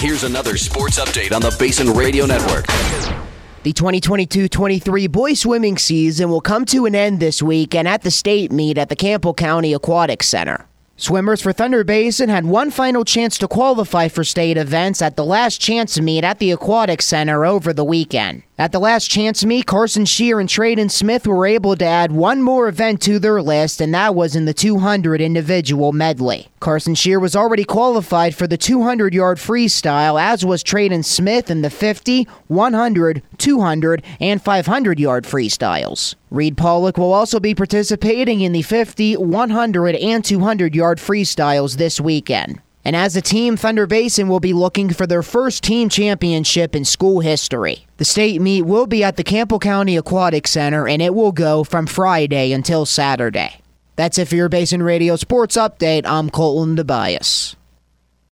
Here's another sports update on the Basin Radio Network. The 2022-23 boys swimming season will come to an end this weekend at the state meet at the Campbell County Aquatic Center. Swimmers for Thunder Basin had one final chance to qualify for state events at the Last Chance meet at the Aquatic Center over the weekend. At the Last Chance meet, Carson Shear and Traden Smith were able to add one more event to their list, and that was in the 200 individual medley. Carson Shear was already qualified for the 200-yard freestyle, as was Traden Smith in the 50, 100, 200, and 500-yard freestyles. Reed Pollock will also be participating in the 50, 100, and 200-yard freestyles this weekend. And as a team, Thunder Basin will be looking for their first team championship in school history. The state meet will be at the Campbell County Aquatic Center, and it will go from Friday until Saturday. That's it for your Basin Radio Sports Update. I'm Colton Tobias.